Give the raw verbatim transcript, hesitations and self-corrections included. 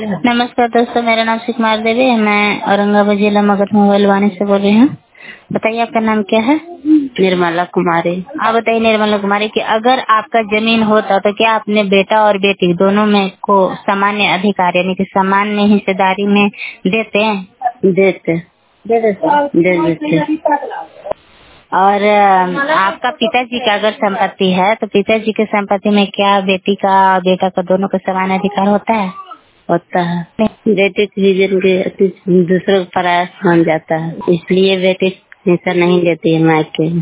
नमस्कार दोस्तों, मेरा नाम सुकुमार देवी है। मैं औरंगाबाद जिला मगध मोबाइल वाणी से बोल रही हूँ। बताइए आपका नाम क्या है? निर्मला कुमारी। आप बताइए निर्मला कुमारी कि अगर आपका जमीन होता तो क्या अपने बेटा और बेटी दोनों में को सामान्य अधिकार यानी कि सामान्य हिस्सेदारी में देते हैं? देते दे देते दे देते और अ, आपका पिताजी का अगर संपत्ति है तो पिताजी की संपत्ति में क्या बेटी का और बेटा का दोनों का समान अधिकार होता है? होता है। बेटे के रीजन के दूसरों का प्रयास बन जाता है, इसलिए बेटे हिस्सा नहीं देती है मायके में।